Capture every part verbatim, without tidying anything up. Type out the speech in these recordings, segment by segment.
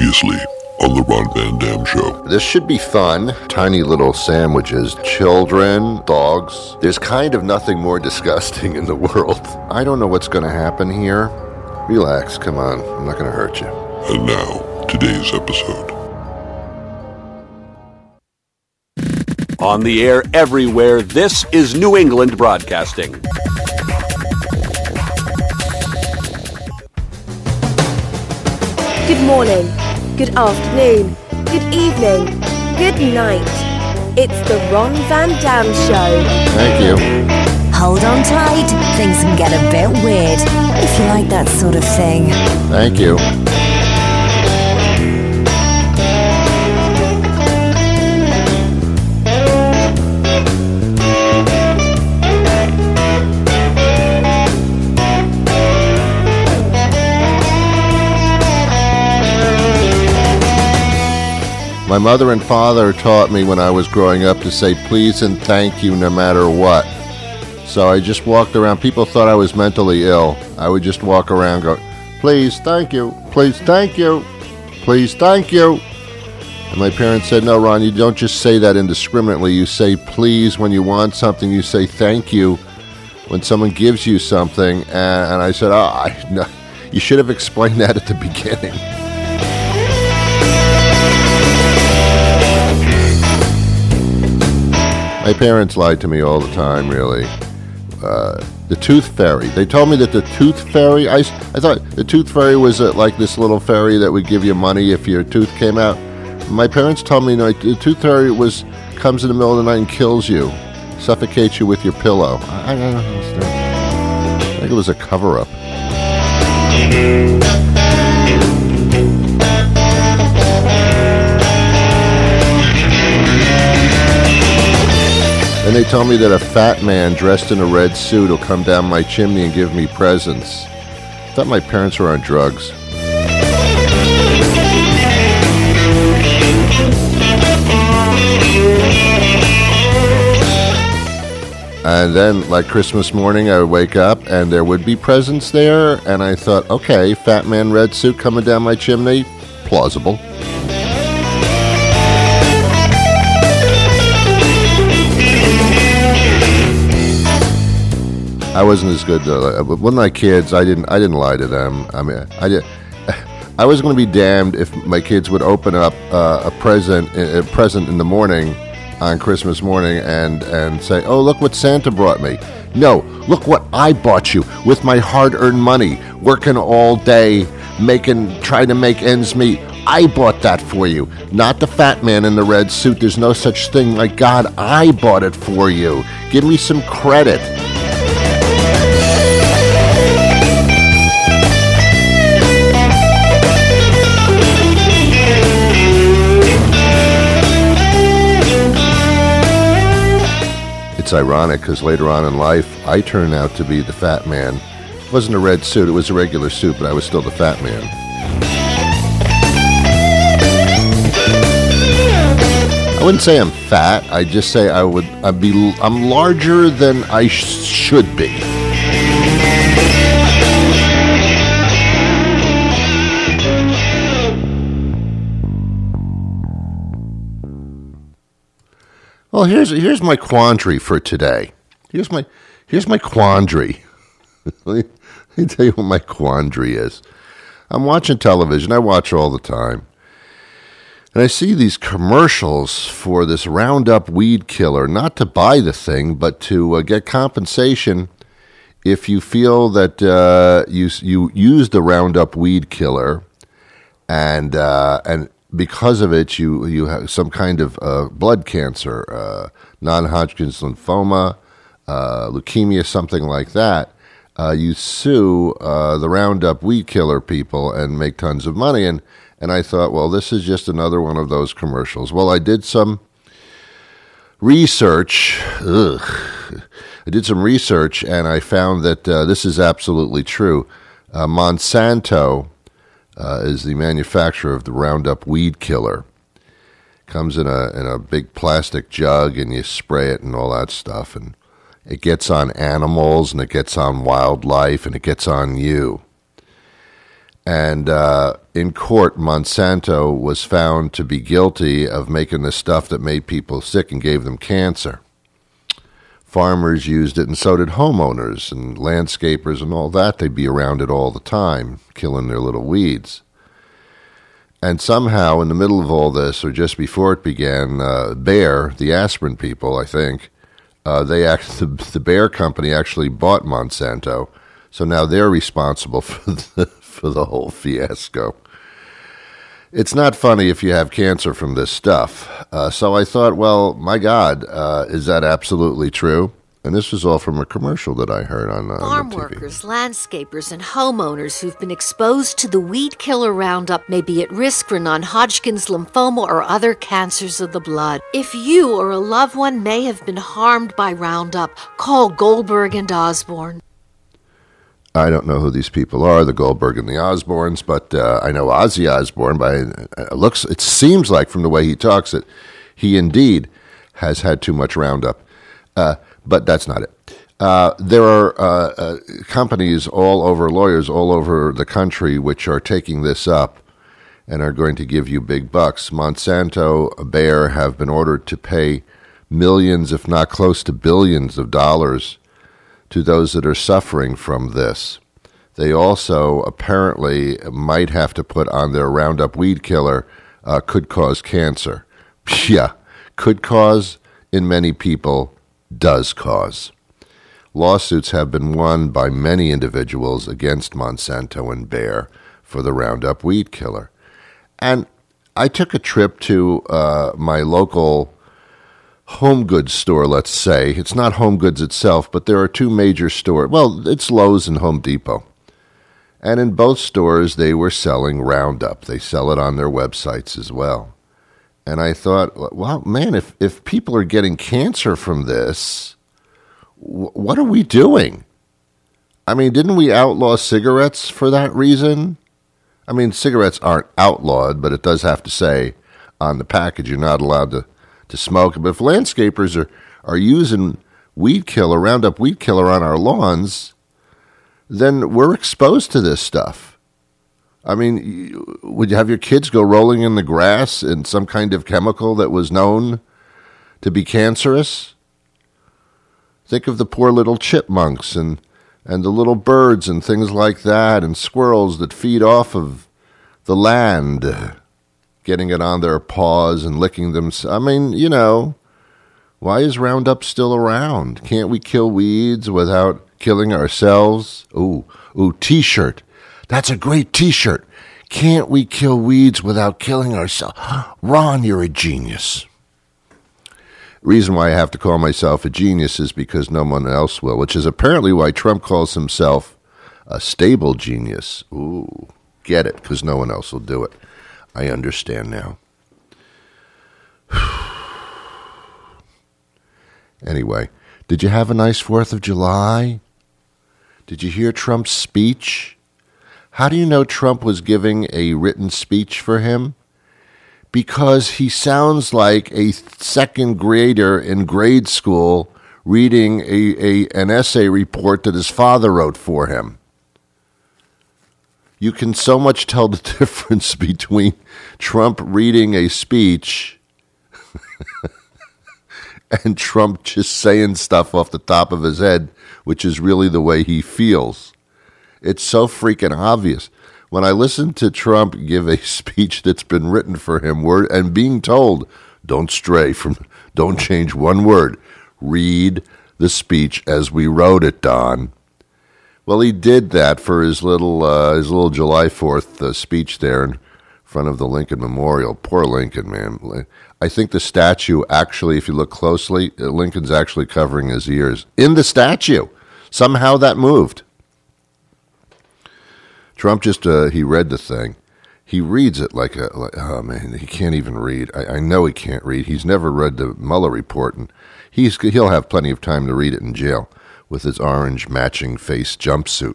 Previously on the Ron Van Dam Show. This should be fun. Tiny little sandwiches, children, dogs. There's kind of nothing more disgusting in the world. I don't know what's going to happen here. Relax, come on. I'm not going to hurt you. And now, today's episode. On the air everywhere, this is New England Broadcasting. Good morning, good afternoon, good evening, good night. It's the Ron Van Dam Show. Thank you. Hold on tight, things can get a bit weird, if you like that sort of thing. Thank you. My mother and father taught me when I was growing up to say please and thank you no matter what. So I just walked around. People thought I was mentally ill. I would just walk around and go, please, thank you, please, thank you, please, thank you. And my parents said, no, Ron, you don't just say that indiscriminately. You say please when you want something. You say thank you when someone gives you something. And, and I said, oh, I, no, you should have explained that at the beginning. My parents lied to me all the time, really. Uh, the Tooth Fairy. They told me that the Tooth Fairy, I, I thought the Tooth Fairy was uh, like this little fairy that would give you money if your tooth came out. My parents told me, no, the Tooth Fairy was comes in the middle of the night and kills you, suffocates you with your pillow. I, I don't understand. I think it was a cover-up. And they told me that a fat man dressed in a red suit will come down my chimney and give me presents. I thought my parents were on drugs. And then, like Christmas morning, I would wake up and there would be presents there. And I thought, okay, fat man, red suit coming down my chimney, plausible. I wasn't as good though. When my kids, I didn't. I didn't lie to them. I mean, I did. I was going to be damned if my kids would open up uh, a present, a present in the morning, on Christmas morning, and and say, "Oh, look what Santa brought me." No, look what I bought you with my hard-earned money, working all day, making, trying to make ends meet. I bought that for you, not the fat man in the red suit. There's no such thing. My God, I bought it for you. Give me some credit. It's ironic because later on in life, I turned out to be the fat man. It wasn't a red suit, it was a regular suit, but I was still the fat man. I wouldn't say I'm fat, I'd just say I would, I'd be, I'm larger than I sh- should be. Well, here's here's my quandary for today. Here's my here's my quandary. let, me, let me tell you what my quandary is. I'm watching television. I watch all the time. And I see these commercials for this Roundup weed killer, not to buy the thing, but to uh, get compensation if you feel that uh, you you use the Roundup weed killer and uh, and because of it, you you have some kind of uh, blood cancer, uh, non-Hodgkin's lymphoma, uh, leukemia, something like that. Uh, you sue uh, the Roundup weed killer people and make tons of money. And, and I thought, well, this is just another one of those commercials. Well, I did some research. Ugh. I did some research, and I found that uh, this is absolutely true. Uh, Monsanto Uh, is the manufacturer of the Roundup weed killer. Comes in a in a big plastic jug, and you spray it and all that stuff, and it gets on animals, and it gets on wildlife, and it gets on you. And uh, in court, Monsanto was found to be guilty of making this stuff that made people sick and gave them cancer. Farmers used it, and so did homeowners and landscapers and all that. They'd be around it all the time, killing their little weeds. And somehow, in the middle of all this, or just before it began, uh, Bayer, the aspirin people, I think, uh, they act, the, the Bayer company actually bought Monsanto, so now they're responsible for the, for the whole fiasco. It's not funny if you have cancer from this stuff. Uh, so I thought, well, my God, uh, is that absolutely true? And this was all from a commercial that I heard on, uh, Farm on T V. workers, landscapers, and homeowners who've been exposed to the weed killer Roundup may be at risk for non-Hodgkin's lymphoma or other cancers of the blood. If you or a loved one may have been harmed by Roundup, call Goldberg and Osborne. I don't know who these people are, the Goldberg and the Osborns, but uh, I know Ozzy Osbourne. By it looks, it seems like from the way he talks that he indeed has had too much Roundup, uh, but that's not it. Uh, there are uh, uh, companies all over, lawyers all over the country, which are taking this up and are going to give you big bucks. Monsanto, Bayer have been ordered to pay millions, if not close to billions of dollars to those that are suffering from this. They also apparently might have to put on their Roundup weed killer, uh, could cause cancer. Yeah, could cause, in many people, does cause. Lawsuits have been won by many individuals against Monsanto and Bayer for the Roundup weed killer. And I took a trip to uh, my local home goods store, let's say. It's not Home Goods itself, but there are two major stores. Well, it's Lowe's and Home Depot. And in both stores, they were selling Roundup. They sell it on their websites as well. And I thought, well, man, if, if people are getting cancer from this, w- what are we doing? I mean, didn't we outlaw cigarettes for that reason? I mean, cigarettes aren't outlawed, but it does have to say on the package you're not allowed to to smoke. But if landscapers are, are using weed killer, Roundup weed killer on our lawns, then we're exposed to this stuff. I mean, would you have your kids go rolling in the grass in some kind of chemical that was known to be cancerous? Think of the poor little chipmunks and, and the little birds and things like that, and squirrels that feed off of the land, getting it on their paws and licking them. I mean, you know, why is Roundup still around? Can't we kill weeds without killing ourselves? Ooh, ooh, T-shirt. That's a great T-shirt. Can't we kill weeds without killing ourselves? Ron, you're a genius. Reason why I have to call myself a genius is because no one else will, which is apparently why Trump calls himself a stable genius. Ooh, get it, because no one else will do it. I understand now. Anyway, did you have a nice fourth of July? Did you hear Trump's speech? How do you know Trump was giving a written speech for him? Because he sounds like a second grader in grade school reading a, a an essay report that his father wrote for him. You can so much tell the difference between Trump reading a speech and Trump just saying stuff off the top of his head, which is really the way he feels. It's so freaking obvious. When I listen to Trump give a speech that's been written for him, word and being told, don't stray from, don't change one word, read the speech as we wrote it, Don. Well, he did that for his little uh, his little July fourth uh, speech there in front of the Lincoln Memorial. Poor Lincoln, man. I think the statue actually, if you look closely, Lincoln's actually covering his ears. In the statue. Somehow that moved. Trump just, uh, he read the thing. He reads it like a, like, oh man, he can't even read. I, I know he can't read. He's never read the Mueller report, and he's he'll have plenty of time to read it in jail with his orange matching face jumpsuit.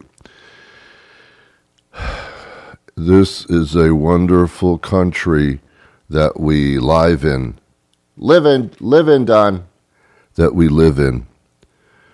This is a wonderful country that we live in. Live in, live in, Don. That we live in.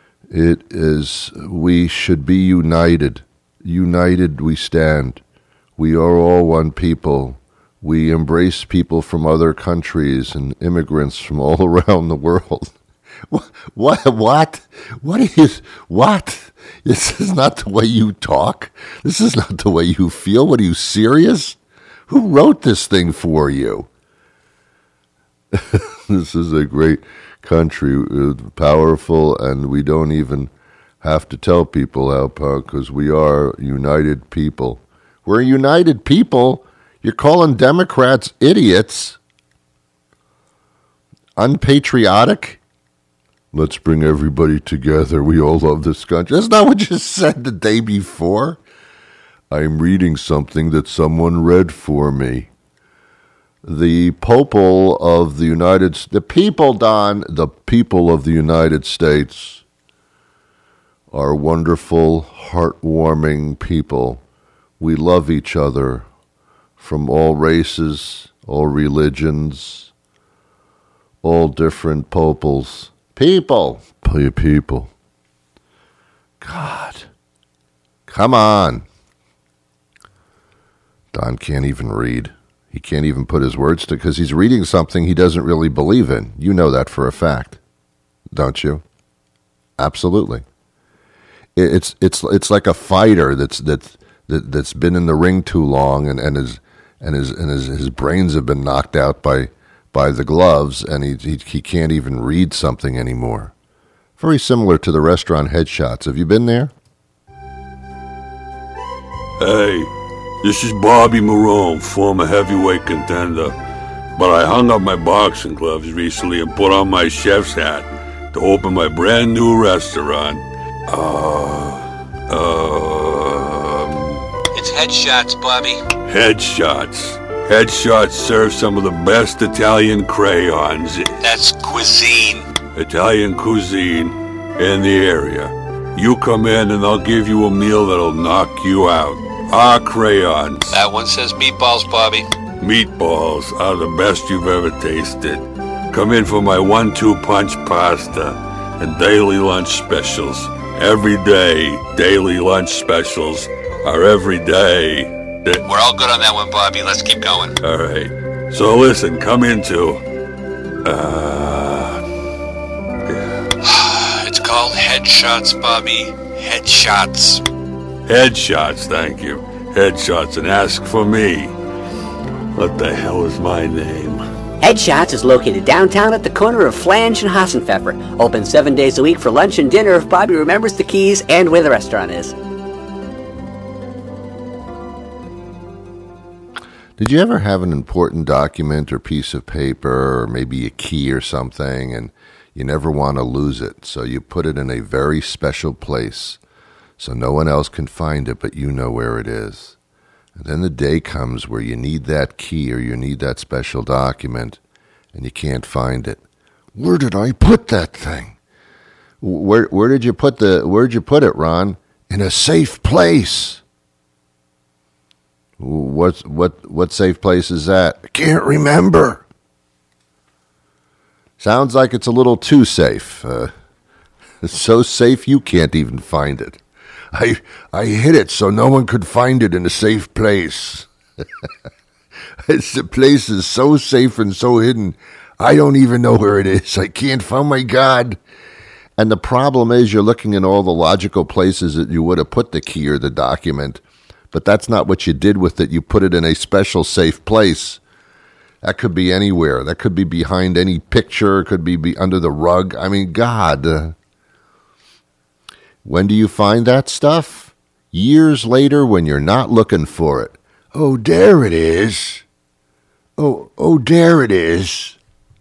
It is, we should be united. United we stand. We are all one people. We embrace people from other countries and immigrants from all around the world. What? What? What? What is? What? This is not the way you talk. This is not the way you feel. What, are you serious? Who wrote this thing for you? This is a great country, uh, powerful, and we don't even have to tell people how powerful, because we are united people. We're a united people. You're calling Democrats idiots, unpatriotic. Let's bring everybody together. We all love this country. That's not what you said the day before. I'm reading something that someone read for me. The people of the United States, the people, Don, the people of the United States are wonderful, heartwarming people. We love each other from all races, all religions, all different peoples. People. People. God. Come on. Don can't even read. He can't even put his words to, because he's reading something he doesn't really believe in. You know that for a fact, don't you? Absolutely. It's it's it's like a fighter that's that's that, that's been in the ring too long, and, and his and his and his, his brains have been knocked out by by the gloves, and he, he he can't even read something anymore. Very similar to the restaurant Headshots. Have you been there? Hey. This is Bobby Marone, former heavyweight contender. But I hung up my boxing gloves recently and put on my chef's hat to open my brand new restaurant. Uh, um... It's Headshots, Bobby. Headshots. Headshots serve some of the best Italian crayons. That's cuisine. Italian cuisine in the area. You come in and I'll give you a meal that'll knock you out. Our crayons. That one says meatballs, Bobby. Meatballs are the best you've ever tasted. Come in for my one two punch pasta and daily lunch specials. Every day, daily lunch specials are every day. We're all good on that one, Bobby. Let's keep going. All right. So listen, come into... Uh... Yeah. It's called Headshots, Bobby. Headshots. Headshots, thank you. Headshots, and ask for me. What the hell is my name? Headshots is located downtown at the corner of Flange and Hassenpfeffer. Open seven days a week for lunch and dinner if Bobby remembers the keys and where the restaurant is. Did you ever have an important document or piece of paper or maybe a key or something, and you never want to lose it, so you put it in a very special place so no one else can find it, but you know where it is. And then the day comes where you need that key or you need that special document, and you can't find it. Where did I put that thing? Where where did you put the where'd you put it, Ron? In a safe place. What what what safe place is that? I can't remember. Sounds like it's a little too safe. Uh, it's so safe you can't even find it. I I hid it so no one could find it in a safe place. It's, the place is so safe and so hidden, I don't even know where it is. I can't find, oh my God. And the problem is you're looking in all the logical places that you would have put the key or the document, but that's not what you did with it. You put it in a special safe place. That could be anywhere. That could be behind any picture. It could be, be under the rug. I mean, God. Uh, When do you find that stuff? Years later when you're not looking for it. Oh, there it is. Oh, oh, there it is.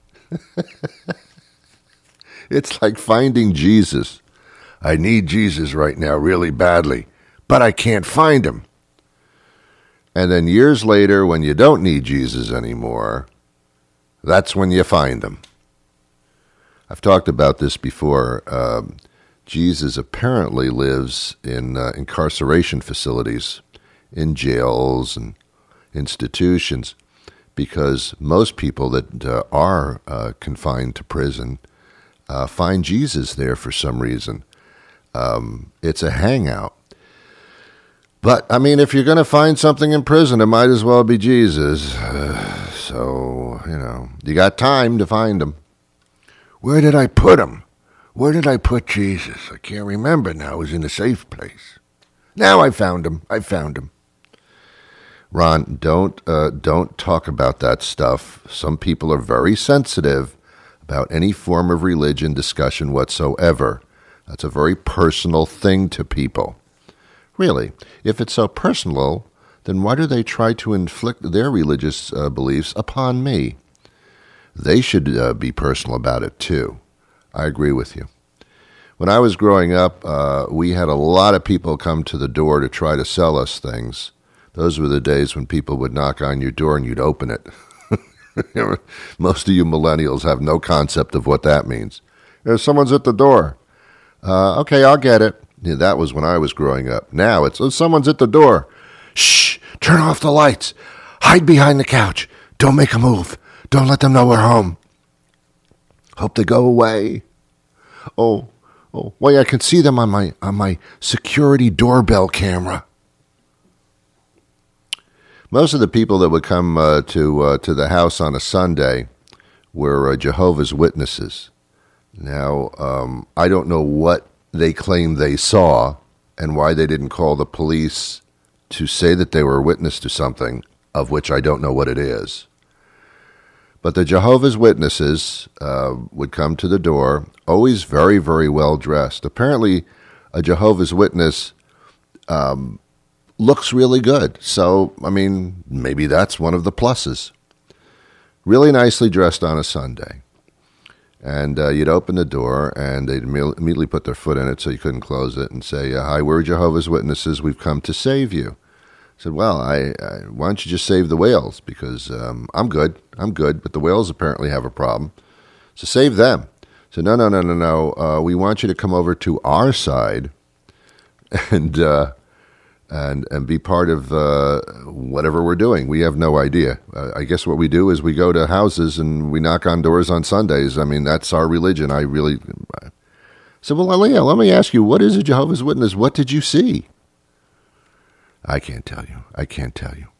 It's like finding Jesus. I need Jesus right now really badly, but I can't find him. And then years later when you don't need Jesus anymore, that's when you find him. I've talked about this before. Um, Jesus apparently lives in uh, incarceration facilities, in jails and institutions, because most people that uh, are uh, confined to prison uh, find Jesus there for some reason. Um, it's a hangout. But, I mean, if you're going to find something in prison, it might as well be Jesus. Uh, so, you know, you got time to find him. Where did I put him? Where did I put Jesus? I can't remember now. It was in a safe place. Now I found him. I found him. Ron, don't uh, don't talk about that stuff. Some people are very sensitive about any form of religion discussion whatsoever. That's a very personal thing to people. Really, if it's so personal, then why do they try to inflict their religious uh, beliefs upon me? They should uh, be personal about it, too. I agree with you. When I was growing up, uh, we had a lot of people come to the door to try to sell us things. Those were the days when people would knock on your door and you'd open it. Most of you millennials have no concept of what that means. There's someone's at the door. Uh, okay, I'll get it. Yeah, that was when I was growing up. Now it's, oh, someone's at the door. Shh, turn off the lights. Hide behind the couch. Don't make a move. Don't let them know we're home. Hope they go away. Oh, oh, well, I can see them on my on my security doorbell camera. Most of the people that would come uh, to uh, to the house on a Sunday were uh, Jehovah's Witnesses. Now, um, I don't know what they claim they saw and why they didn't call the police to say that they were a witness to something, of which I don't know what it is. But the Jehovah's Witnesses uh, would come to the door, always very, very well dressed. Apparently, a Jehovah's Witness um, looks really good. So, I mean, maybe that's one of the pluses. Really nicely dressed on a Sunday. And uh, you'd open the door, and they'd imme- immediately put their foot in it so you couldn't close it and say, hi, we're Jehovah's Witnesses. We've come to save you. I said, well, I, I, why don't you just save the whales? Because um, I'm good. I'm good. But the whales apparently have a problem. So save them. So no, no, no, no, no. Uh, we want you to come over to our side and uh, and and be part of uh, whatever we're doing. We have no idea. Uh, I guess what we do is we go to houses and we knock on doors on Sundays. I mean, that's our religion. I really... I said, well, Leah, let me ask you, what is a Jehovah's Witness? What did you see? I can't tell you. I can't tell you.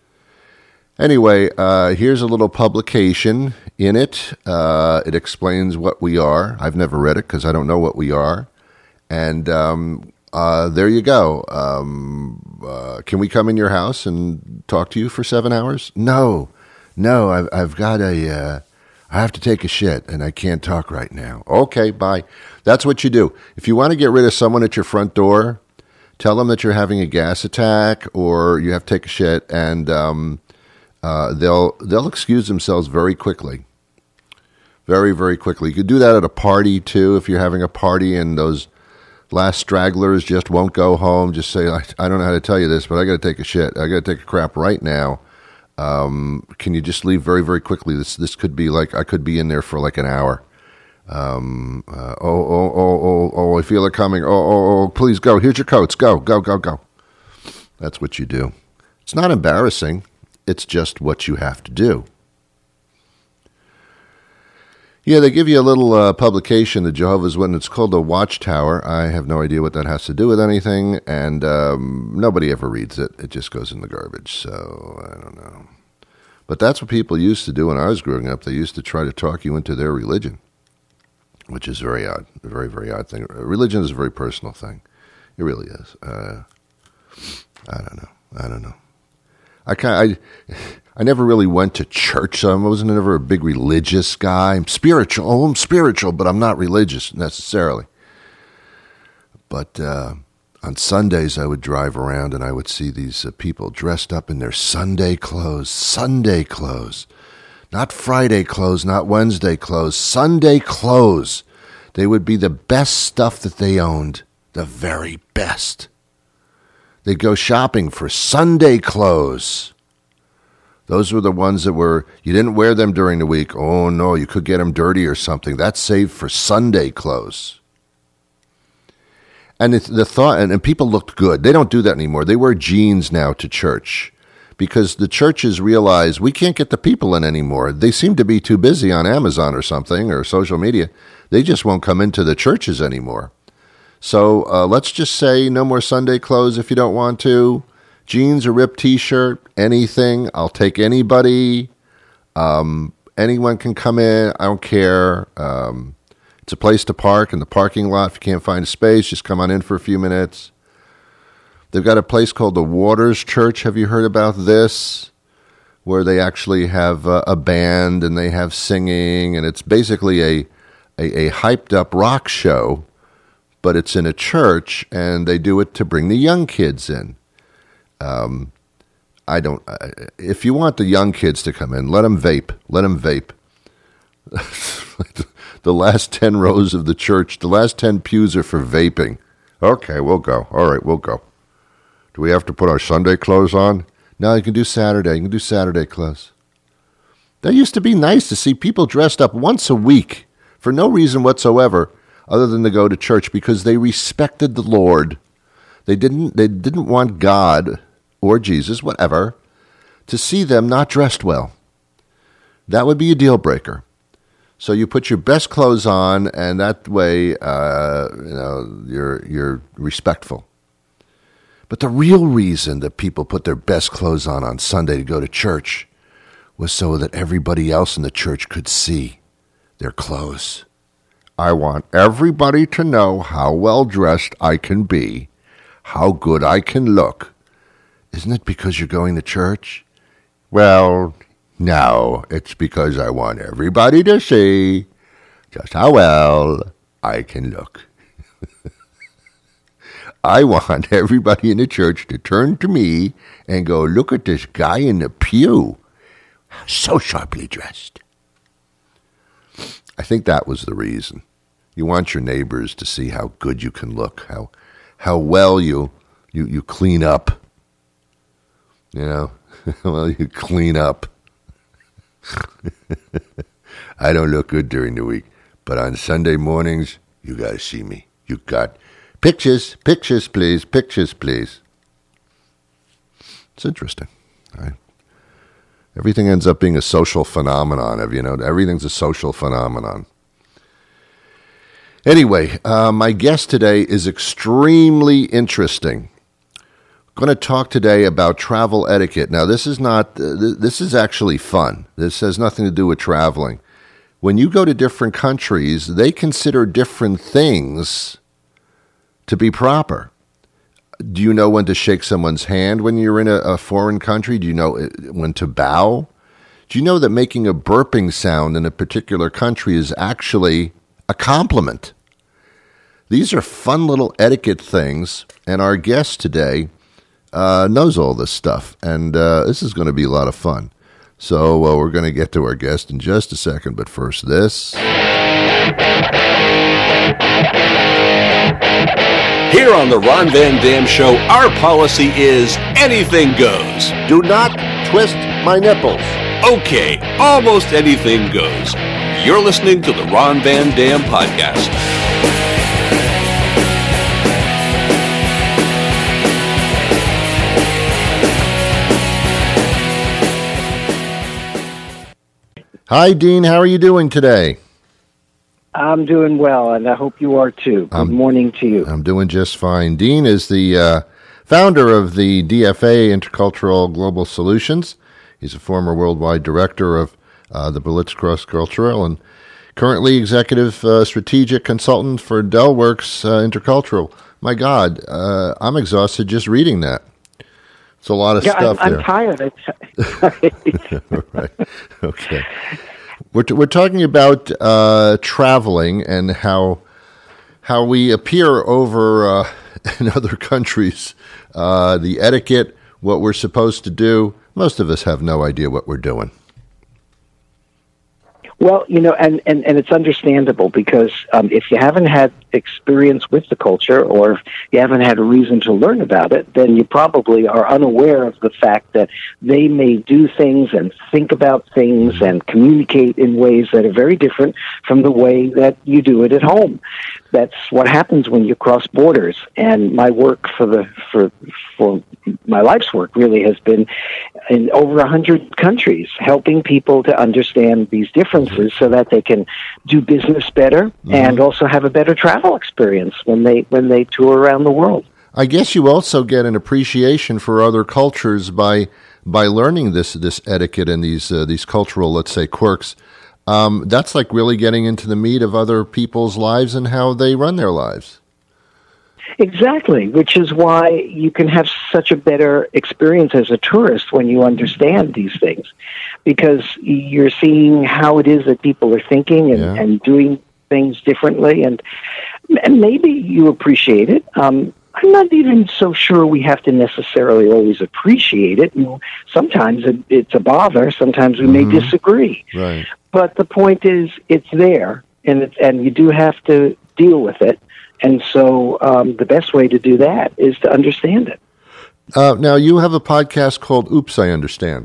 Anyway, uh, here's a little publication in it. Uh, it explains what we are. I've never read it because I don't know what we are. And um, uh, there you go. Um, uh, can we come in your house and talk to you for seven hours? No. No, I've, I've got a... Uh, I have to take a shit, and I can't talk right now. Okay, bye. That's what you do. If you want to get rid of someone at your front door, tell them that you're having a gas attack or you have to take a shit, and um, uh, they'll they'll excuse themselves very quickly. Very, very quickly. You could do that at a party, too, if you're having a party and those last stragglers just won't go home. Just say, I, I don't know how to tell you this, but I got to take a shit. I got to take a crap right now. Um, can you just leave very, very quickly? This this could be like, I could be in there for like an hour. Um, uh, oh, oh, oh, oh, oh, I feel it coming. Oh, oh, oh, please go. Here's your coats. Go, go, go, go. That's what you do. It's not embarrassing. It's just what you have to do. Yeah, they give you a little uh, publication, the Jehovah's Witness. It's called the Watchtower. I have no idea what that has to do with anything, and um, nobody ever reads it. It just goes in the garbage, so I don't know. But that's what people used to do when I was growing up. They used to try to talk you into their religion, which is very odd, a very, very odd thing. Religion is a very personal thing. It really is. Uh, I don't know. I don't know. I kind I, I never really went to church, so I wasn't ever a big religious guy. I'm spiritual. Oh, I'm spiritual, but I'm not religious necessarily. But uh, on Sundays, I would drive around and I would see these uh, people dressed up in their Sunday clothes. Sunday clothes. Not Friday clothes, not Wednesday clothes. Sunday clothes. They would be the best stuff that they owned. The very best. They'd go shopping for Sunday clothes. Those were the ones that were, you didn't wear them during the week. Oh, no, you could get them dirty or something. That's saved for Sunday clothes. And it's the thought, and, and people looked good. They don't do that anymore. They wear jeans now to church because the churches realize we can't get the people in anymore. They seem to be too busy on Amazon or something or social media. They just won't come into the churches anymore. So uh, let's just say no more Sunday clothes if you don't want to. Jeans, a ripped T-shirt, anything. I'll take anybody. Um, anyone can come in. I don't care. Um, it's a place to park in the parking lot. If you can't find a space, just come on in for a few minutes. They've got a place called the Waters Church. Have you heard about this? Where they actually have uh, a band and they have singing, and it's basically a, a, a hyped-up rock show, but it's in a church, and they do it to bring the young kids in. Um, I don't. Uh, if you want the young kids to come in, let them vape. Let them vape. The last ten rows of the church, the last ten pews are for vaping. Okay, we'll go. All right, we'll go. Do we have to put our Sunday clothes on? No, you can do Saturday. You can do Saturday clothes. That used to be nice to see people dressed up once a week for no reason whatsoever, other than to go to church because they respected the Lord. They didn't. They didn't want God or Jesus, whatever, to see them not dressed well. That would be a deal breaker. So you put your best clothes on, and that way, uh, you know, you're you're respectful. But the real reason that people put their best clothes on on Sunday to go to church was so that everybody else in the church could see their clothes. I want everybody to know how well dressed I can be, how good I can look. Isn't it because you're going to church? Well, no, it's because I want everybody to see just how well I can look. I want everybody in the church to turn to me and go, look at this guy in the pew. So sharply dressed. I think that was the reason. You want your neighbors to see how good you can look, how how well you you, you clean up. You know, well, you clean up. I don't look good during the week, but on Sunday mornings, you got to see me. You got pictures, pictures, please, pictures, please. It's interesting. Right? Everything ends up being a social phenomenon. You know, everything's a social phenomenon. Anyway, uh, my guest today is extremely interesting. I'm going to talk today about travel etiquette. Now, this is not, uh, th- this is actually fun. This has nothing to do with traveling. When you go to different countries, they consider different things to be proper. Do you know when to shake someone's hand when you're in a, a foreign country? Do you know when to bow? Do you know that making a burping sound in a particular country is actually a compliment? These are fun little etiquette things, and our guest today uh, knows all this stuff, and uh, this is going to be a lot of fun. So uh, we're going to get to our guest in just a second, but first this. Here on the Ron Van Dam Show, our policy is anything goes. Do not twist my nipples. Okay, almost anything goes. You're listening to the Ron Van Dam Podcast. Hi, Dean. How are you doing today? I'm doing well, and I hope you are too. Good I'm, morning to you. I'm doing just fine. Dean is the uh, founder of the D F A, Intercultural Global Solutions. He's a former worldwide director of uh, the Berlitz Cross Cultural and currently executive uh, strategic consultant for Dellworks uh, Intercultural. My God, uh, I'm exhausted just reading that. It's a lot of yeah, stuff I'm, there. I'm tired. Right. Okay. We're t- we're talking about uh, traveling and how how we appear over uh, in other countries, uh, the etiquette, what we're supposed to do. Most of us have no idea what we're doing. Well, you know, and, and, and it's understandable because um, if you haven't had experience with the culture or if you haven't had a reason to learn about it, then you probably are unaware of the fact that they may do things and think about things and communicate in ways that are very different from the way that you do it at home. That's what happens when you cross borders. And my work for the for for my life's work really has been in over a hundred countries, helping people to understand these differences so that they can do business better mm-hmm. and also have a better travel travel experience when they when they tour around the world. I guess you also get an appreciation for other cultures by by learning this this etiquette and these uh, these cultural, let's say, quirks. Um, that's like really getting into the meat of other people's lives and how they run their lives. Exactly, which is why you can have such a better experience as a tourist when you understand these things, because you're seeing how it is that people are thinking and, Yeah. and doing things differently, and and maybe you appreciate it. Um, I'm not even so sure we have to necessarily always appreciate it. You know, sometimes it, it's a bother. Sometimes we may disagree. Right. But the point is, it's there, and it's, and you do have to deal with it. And so um, the best way to do that is to understand it. Uh, now, you have a podcast called Oops, I Understand.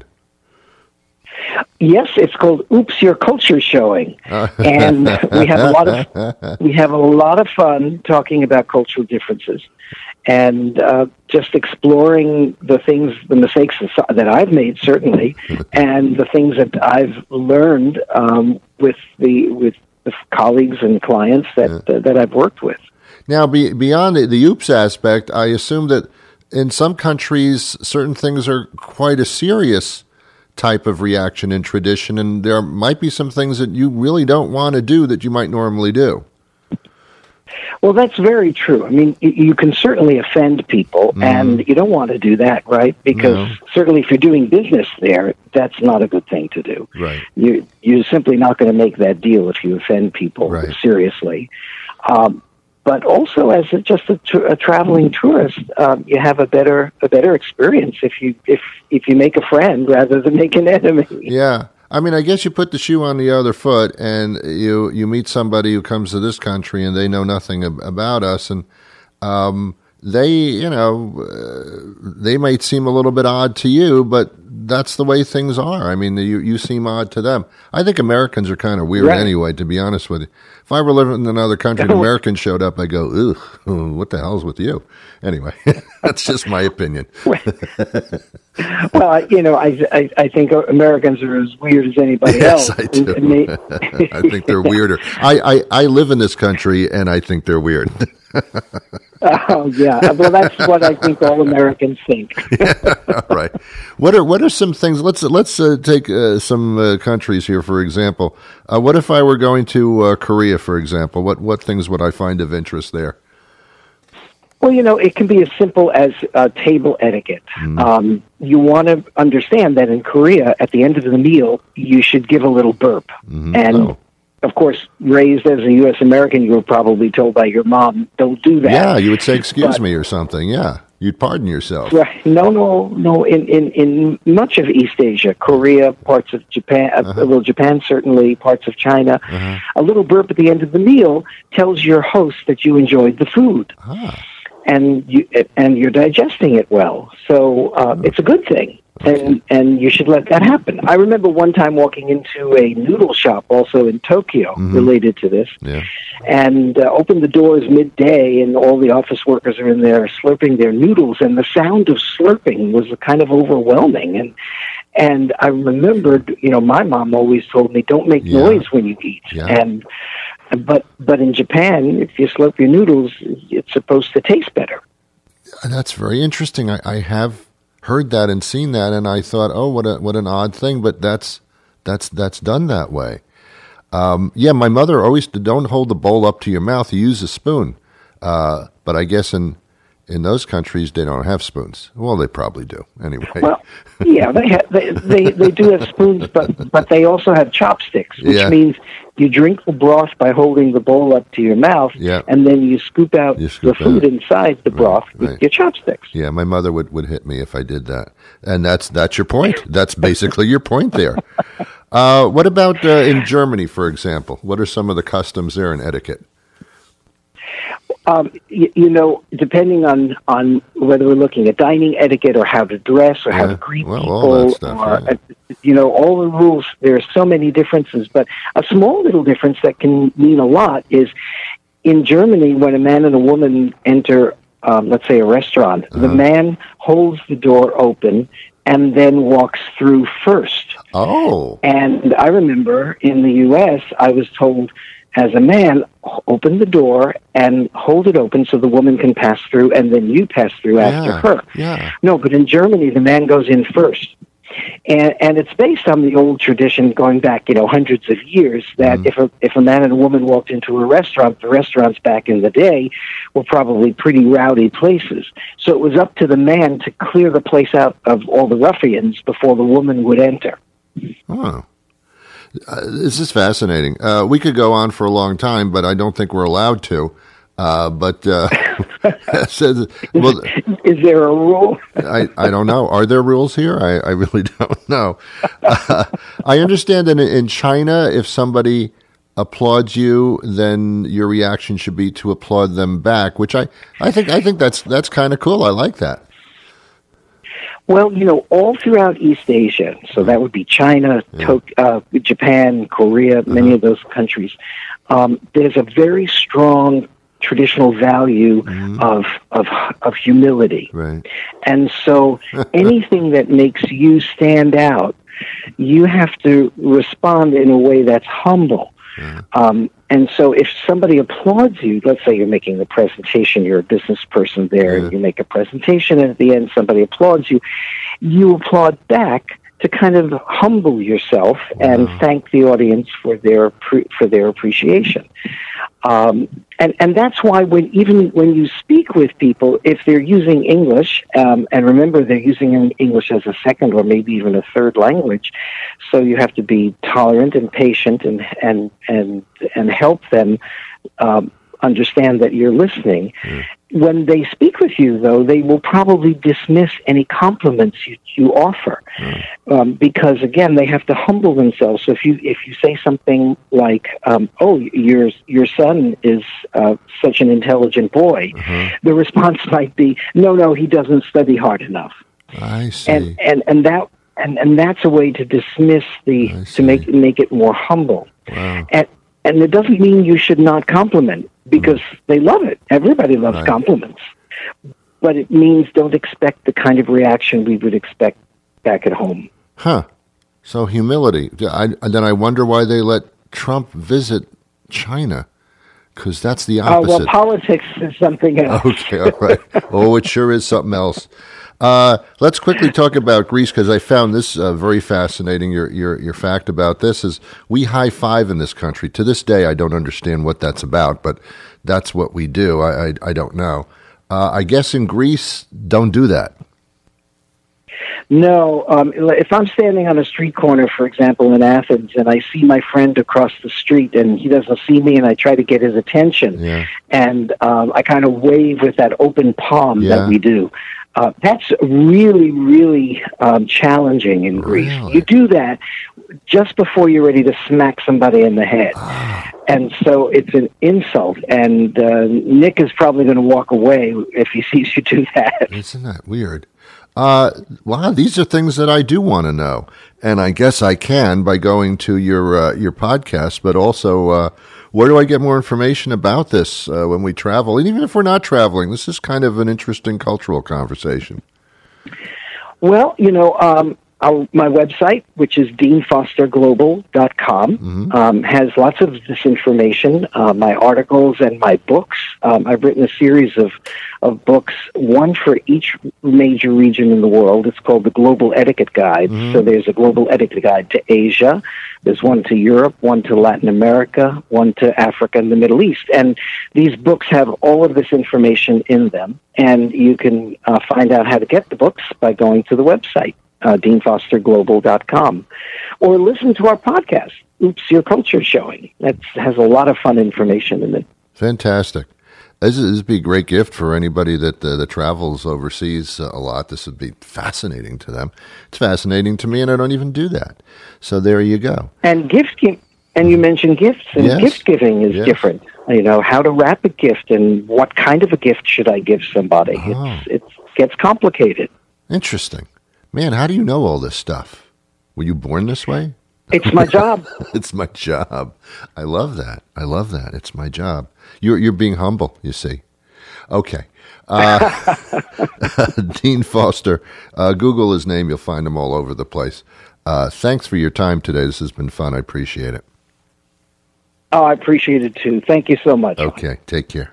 Yes, it's called "Oops, Your Culture Showing," Uh. and we have a lot of we have a lot of fun talking about cultural differences and uh, just exploring the things, the mistakes that I've made, certainly, and the things that I've learned um, with the with the colleagues and clients that uh, that I've worked with. Now, be, beyond the, the oops aspect, I assume that in some countries, certain things are quite a serious type of reaction and tradition, and there might be some things that you really don't want to do that you might normally do. Well, that's very true. I mean, y- you can certainly offend people, Mm. and you don't want to do that, right? Because No. certainly if you're doing business there, that's not a good thing to do. Right. You, you're simply not going to make that deal if you offend people Right. seriously. Um, but also, as a, just a, t- a traveling tourist, um, you have a better a better experience if you if if you make a friend rather than make an enemy. Yeah. I mean, I guess you put the shoe on the other foot, and you you meet somebody who comes to this country, and they know nothing ab- about us, and um, they, you know, uh, they might seem a little bit odd to you, but that's the way things are. I mean, you you seem odd to them. I think Americans are kind of weird Right. anyway, to be honest with you. If I were living in another country and an American showed up, I go, ugh, what the hell's with you? Anyway, that's just my opinion. Well, you know, I, I I think Americans are as weird as anybody Yes, else. I do. And they- I think they're weirder. I, I, I live in this country, and I think they're weird. Oh yeah, well that's what I think all Americans think. All right. What are what are some things? Let's let's uh, take uh, some uh, countries here, for example. Uh, what if I were going to uh, Korea, for example? What what things would I find of interest there? Well, you know, it can be as simple as uh, table etiquette. Mm. Um, you want to understand that in Korea, at the end of the meal, you should give a little burp. Mm-hmm. And, Oh. of course, raised as a U S American, you were probably told by your mom, don't do that. Yeah, you would say excuse But- me or something. Yeah, you'd pardon yourself. Right. No, no, no. In, in, in much of East Asia, Korea, parts of Japan, uh well, Japan certainly, parts of China, Uh-huh. a little burp at the end of the meal tells your host that you enjoyed the food. Ah. And you and you're digesting it well, so uh, it's a good thing, and and you should let that happen. I remember one time walking into a noodle shop, also in Tokyo, Mhm. related to this, Yeah. and uh, opened the doors midday, and all the office workers are in there slurping their noodles, and the sound of slurping was kind of overwhelming, and and I remembered, you know, my mom always told me, don't make Yeah. noise when you eat, Yeah. and. But but in Japan, if you slurp your noodles, it's supposed to taste better. That's very interesting. I, I have heard that and seen that, and I thought, oh, what a what an odd thing. But that's that's that's done that way. Um, yeah, my mother always said, don't hold the bowl up to your mouth. You use a spoon. Uh, but I guess in in those countries they don't have spoons. Well, they probably do anyway. Well, yeah, they have, they, they they do have spoons, but but they also have chopsticks, which Yeah. means you drink the broth by holding the bowl up to your mouth, Yeah. and then you scoop out You scoop the food out. inside the broth with right. your chopsticks. Yeah, my mother would, would hit me if I did that, and that's that's your point. That's basically your point there. Uh, what about uh, in Germany, for example? What are some of the customs there and etiquette? Um, you, you know, depending on, on whether we're looking at dining etiquette or how to dress or how Yeah. to greet Well, people, all that stuff, or yeah. uh, you know, all the rules. There are so many differences, but a small little difference that can mean a lot is in Germany when a man and a woman enter, um, let's say, a restaurant, the Uh-huh. man holds the door open and then walks through first. Oh, And I remember in the U S, I was told as a man, open the door and hold it open so the woman can pass through, and then you pass through after Yeah, her. yeah. No, but in Germany, the man goes in first. And, and it's based on the old tradition going back, you know, hundreds of years, that if a if a man and a woman walked into a restaurant, the restaurants back in the day were probably pretty rowdy places. So it was up to the man to clear the place out of all the ruffians before the woman would enter. Oh. Uh, this is fascinating. Uh, we could go on for a long time, but I don't think we're allowed to. Uh, but uh, says, well, is there a rule? I, I don't know. Are there rules here? I, I really don't know. Uh, I understand that in China, if somebody applauds you, then your reaction should be to applaud them back, which I, I think I think that's that's kind of cool. I like that. Well, you know, all throughout East Asia, so that would be China, Yeah. to, uh, Japan, Korea, many of those countries, um, there's a very strong traditional value of, of of humility. Right. And so anything that makes you stand out, you have to respond in a way that's humble. Um, and so if somebody applauds you, let's say you're making a presentation, you're a business person there, and you make a presentation, and at the end somebody applauds you, you applaud back to kind of humble yourself and thank the audience for their pre- for their appreciation. Um, and, and that's why when even when you speak with people, if they're using English, um, and remember they're using English as a second or maybe even a third language, so you have to be tolerant and patient and and and and help them um, understand that you're listening. Mm. When they speak with you, though, they will probably dismiss any compliments you, you offer, mm. um, because again, they have to humble themselves. So if you if you say something like, um, "Oh, your your son is uh, such an intelligent boy," mm-hmm. the response might be, "No, no, he doesn't study hard enough." I see. And and and that and, and that's a way to dismiss the to make make it more humble. Wow. And and it doesn't mean you should not compliment, because mm. they love it. Everybody loves right. compliments. But it means don't expect the kind of reaction we would expect back at home. Huh. So humility. I, then I wonder why they let Trump visit China, because that's the opposite. Oh, well, politics is something else. Okay, all right. Oh, it sure is something else. Uh, let's quickly talk about Greece, because I found this uh, very fascinating. Your, your your fact about this is we high five in this country. To this day, I don't understand what that's about, but that's what we do. I I, I don't know. Uh, I guess in Greece, don't do that. No, um, if I'm standing on a street corner, for example, in Athens, and I see my friend across the street, and he doesn't see me, and I try to get his attention, yeah. and um, I kind of wave with that open palm yeah. that we do. Uh, that's really, really um, challenging in Greece. Really? You do that just before you're ready to smack somebody in the head. Ah. And so it's an insult, and uh, Nick is probably going to walk away if he sees you do that. Isn't that weird? Uh, wow, these are things that I do want to know, and I guess I can by going to your uh, your podcast. But also, uh, where do I get more information about this uh, when we travel? And even if we're not traveling, this is kind of an interesting cultural conversation. Well, you know, um, I'll, my website, which is dean foster global dot com, mm-hmm. um, has lots of this information, uh, my articles and my books. Um, I've written a series of, of books, one for each major region in the world. It's called the Global Etiquette Guide. Mm-hmm. So there's a Global Etiquette Guide to Asia. There's one to Europe, one to Latin America, one to Africa and the Middle East. And these books have all of this information in them. And you can uh, find out how to get the books by going to the website. Uh, dean foster global dot com, or listen to our podcast, Oops, Your Culture Showing. That has a lot of fun information in it. Fantastic. This would be a great gift for anybody that, uh, that travels overseas uh, a lot. This would be fascinating to them. It's fascinating to me, and I don't even do that. So there you go. And gift, and you mentioned gifts, and yes. gift giving is yes. different. You know, how to wrap a gift, and what kind of a gift should I give somebody? Oh. It's, it gets complicated. Interesting. Man, how do you know all this stuff? Were you born this way? It's my job. It's my job. I love that. I love that. It's my job. You're you're being humble, you see. Okay. Uh, Dean Foster. Uh, Google his name. You'll find him all over the place. Uh, thanks for your time today. This has been fun. I appreciate it. Oh, I appreciate it too. Thank you so much. Okay, take care.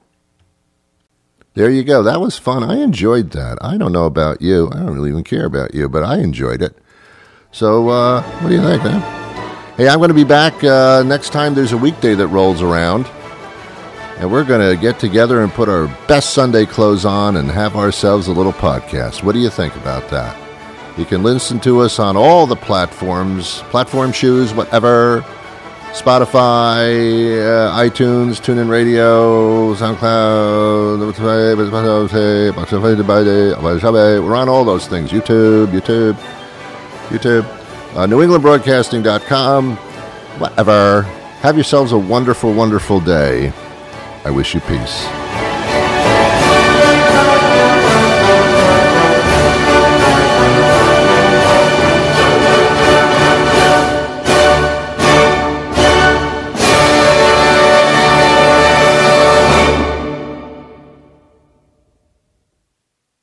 There you go. That was fun. I enjoyed that. I don't know about you. I don't really even care about you, but I enjoyed it. So, uh, what do you think, man? Hey, I'm going to be back uh, next time there's a weekday that rolls around. And we're going to get together and put our best Sunday clothes on and have ourselves a little podcast. What do you think about that? You can listen to us on all the platforms, platform shoes, whatever. Spotify, uh, iTunes, TuneIn Radio, SoundCloud, we're on all those things. YouTube, YouTube, YouTube, uh, New England Broadcasting dot com, whatever. Have yourselves a wonderful, wonderful day. I wish you peace.